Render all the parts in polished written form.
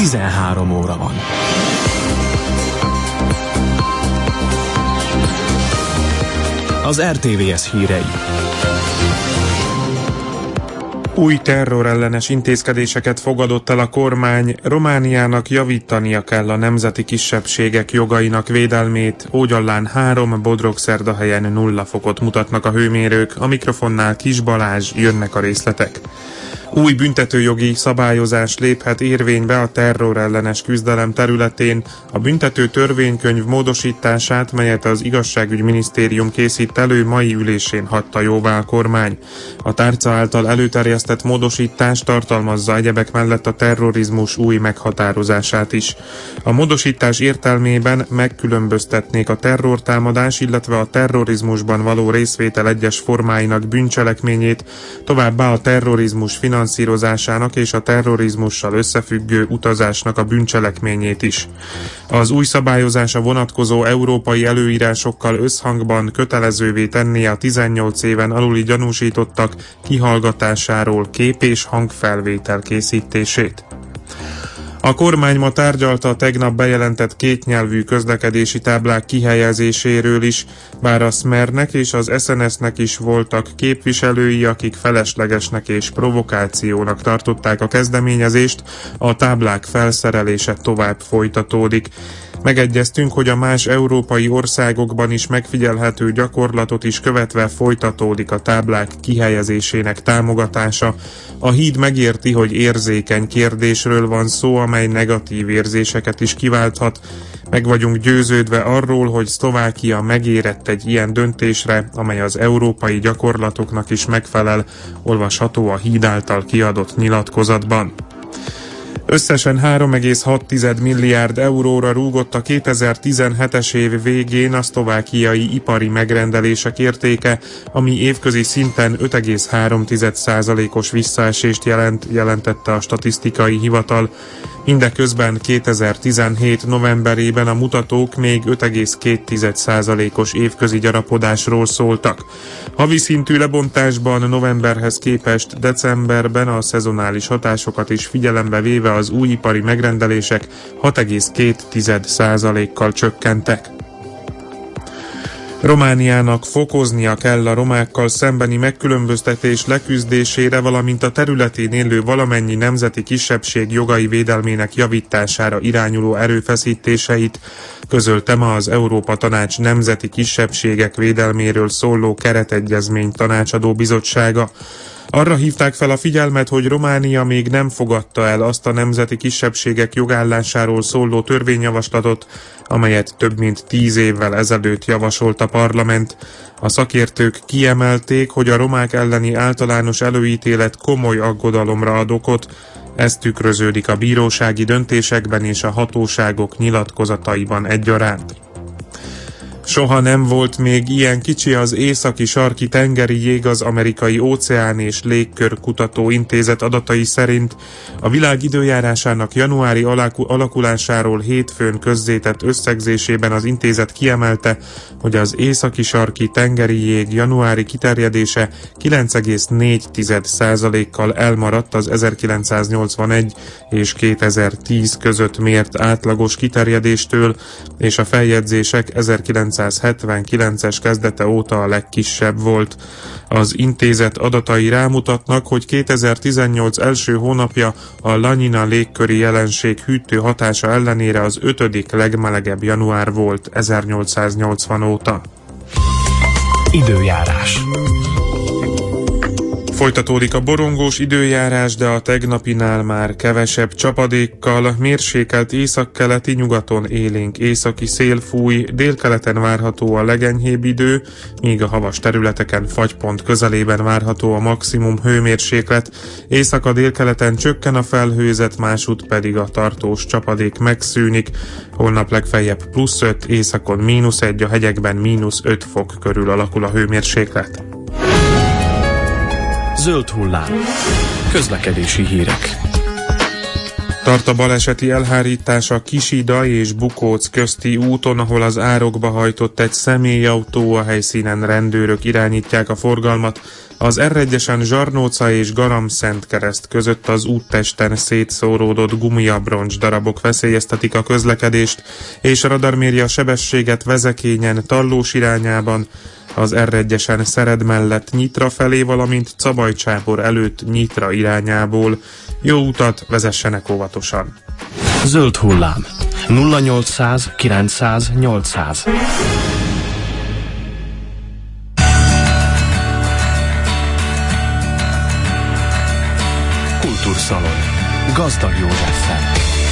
13 óra van. Az RTVS hírei. Új terrorellenes intézkedéseket fogadott el a kormány. Romániának javítania kell a nemzeti kisebbségek jogainak védelmét. Ógyallán 3, Bodrogszerdahelyen 0 fokot mutatnak a hőmérők. A mikrofonnál Kis Balázs, jönnek a részletek. Új büntetőjogi szabályozás léphet érvénybe a terrorellenes küzdelem területén. A büntető törvénykönyv módosítását, melyet az Igazságügyminisztérium készít elő, mai ülésén hagyta jóvá a kormány. A tárca által előterjesztett módosítás tartalmazza egyebek mellett a terrorizmus új meghatározását is. A módosítás értelmében megkülönböztetnék a terrortámadás, illetve a terrorizmusban való részvétel egyes formáinak bűncselekményét, továbbá a terrorizmus finanszírozásának és a terrorizmussal összefüggő utazásnak a bűncselekményét is. Az új szabályozás a vonatkozó európai előírásokkal összhangban kötelezővé tenné a 18 éven aluli gyanúsítottak kihallgatásáról kép- és hangfelvétel készítését. A kormány ma tárgyalta a tegnap bejelentett kétnyelvű közlekedési táblák kihelyezéséről is, bár a Smernek és az SNS-nek is voltak képviselői, akik feleslegesnek és provokációnak tartották a kezdeményezést, a táblák felszerelése tovább folytatódik. Megegyeztünk, hogy a más európai országokban is megfigyelhető gyakorlatot is követve folytatódik a táblák kihelyezésének támogatása. A híd megérti, hogy érzékeny kérdésről van szó, amely negatív érzéseket is kiválthat. Meg vagyunk győződve arról, hogy Szlovákia megérett egy ilyen döntésre, amely az európai gyakorlatoknak is megfelel, olvasható a híd által kiadott nyilatkozatban. Összesen 3,6 milliárd euróra rúgott a 2017-es év végén a szlovákiai ipari megrendelések értéke, ami évközi szinten 5,3%-os visszaesést jelentette a statisztikai hivatal. Mindeközben 2017 novemberében a mutatók még 5,2%-os évközi gyarapodásról szóltak. Havi szintű lebontásban novemberhez képest decemberben a szezonális hatásokat is figyelembe véve az új ipari megrendelések 6,2%-kal csökkentek. Romániának fokoznia kell a romákkal szembeni megkülönböztetés leküzdésére, valamint a területén élő valamennyi nemzeti kisebbség jogai védelmének javítására irányuló erőfeszítéseit, közölte ma az Európa Tanács nemzeti kisebbségek védelméről szóló keretegyezmény tanácsadó bizottsága. Arra hívták fel a figyelmet, hogy Románia még nem fogadta el azt a nemzeti kisebbségek jogállásáról szóló törvényjavaslatot, amelyet több mint 10 évvel ezelőtt javasolt a parlament. A szakértők kiemelték, hogy a romák elleni általános előítélet komoly aggodalomra ad okot. Ez tükröződik a bírósági döntésekben és a hatóságok nyilatkozataiban egyaránt. Soha nem volt még ilyen kicsi az északi sarki tengeri jég az Amerikai Óceán és Légkör Kutató Intézet adatai szerint. A világ időjárásának januári alakulásáról hétfőn közzétett összegzésében az intézet kiemelte, hogy az északi sarki tengeri jég januári kiterjedése 9,4%-kal elmaradt az 1981 és 2010 között mért átlagos kiterjedéstől, és a feljegyzések 1979-es kezdete óta a legkisebb volt. Az intézet adatai rámutatnak, hogy 2018 első hónapja a La Niña légköri jelenség hűtő hatása ellenére az 5. legmelegebb január volt 1880 óta. Időjárás. Folytatódik a borongós időjárás, de a tegnapinál már kevesebb csapadékkal, mérsékelt északkeleti, nyugaton élénk északi szél fúj, délkeleten várható a legenyhébb idő, míg a havas területeken fagypont közelében várható a maximum hőmérséklet. Északa délkeleten csökken a felhőzet, másút pedig a tartós csapadék megszűnik. Holnap legfeljebb +5, északon -1, a hegyekben -5 fok körül alakul a hőmérséklet. Zöld hullám. Közlekedési hírek. Tart a baleseti elhárítás a Kisida és Bukóc közti úton, ahol az árokba hajtott egy személyautó, a helyszínen rendőrök irányítják a forgalmat. Az R1-esen Zsarnóca és Garamszentkereszt között az úttesten szétszóródott gumiabroncs darabok veszélyeztetik a közlekedést, és radar méri a sebességet Vezekényen Tallós irányában, az R1-esen Szered mellett Nyitra felé, valamint Cabajcsábor előtt Nyitra irányából. Jó utat, vezessenek óvatosan! Zöld hullám 0800 900 800. Kultúrszalon Gazdag Józseffel.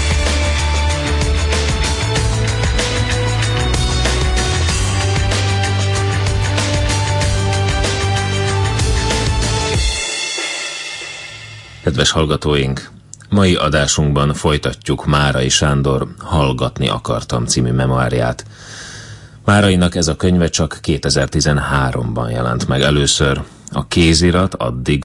Kedves hallgatóink! Mai adásunkban folytatjuk Márai Sándor Hallgatni akartam című memoárját. Márainak ez a könyve csak 2013-ban jelent meg először. A kézirat addig